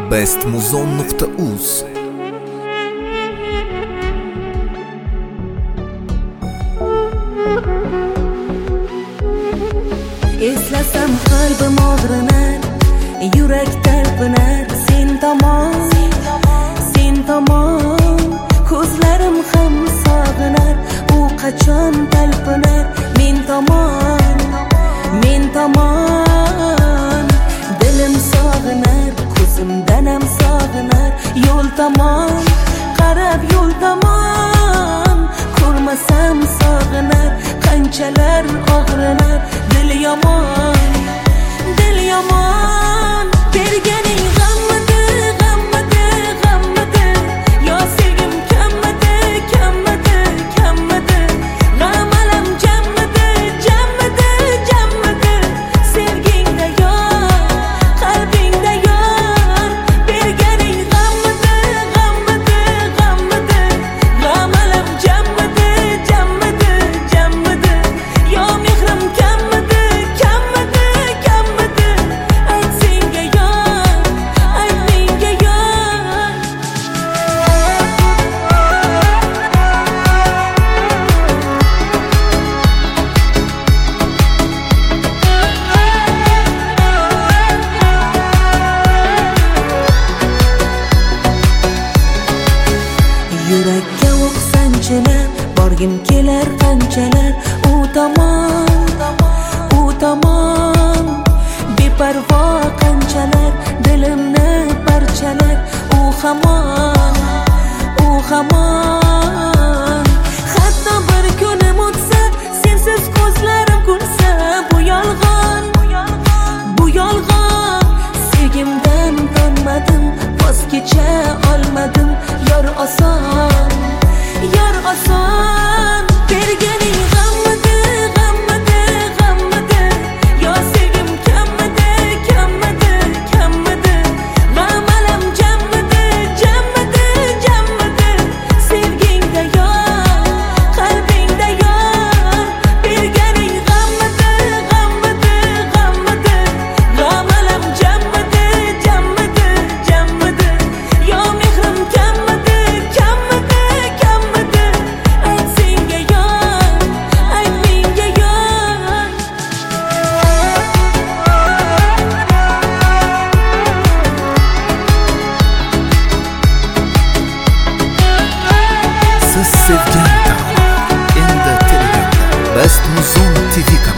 bestmuzon.uz. Eslasam qalbim og'rinar, yurak talpinar. Sen tomon ko'zlarim ham sog'inar. U qachon talpinar men tomon dilim sog'inar, ko'zimdan ham sog'inar. Yo'l tomon qarab, yo'l tomon ko'rmasam sog'inar. Qanchalar og'rinar, dil yomon berganing g'ammidi yo sevgim kammidi g'am alam jammidi sevgingda yor qalbingda yor berganing g'ammidi g'am alam jammidi yo mehrim kammidi ayt senga yor ayt menga yor. Yurakka o'q sanchilab borgim kelar qanchalar. U tomon beparvo qanchalar dilimni parchalar. U hamon hatto bir kunim o'tsa sensiz ko'zlarim kulsa. Bu yolg'on sevgimdan tonmadim, voz kecha olmadim. Yor oson berganing g'ammidi yo sevgim kammidi g'am alam jammidi sevgingda yor qalbingda yor berganing g'ammidi g'am alam jammidi yo mehrim kammidi ayt senga yor ayt menga yor. Siz sevgan taom endi Telegramda bestmuzon TV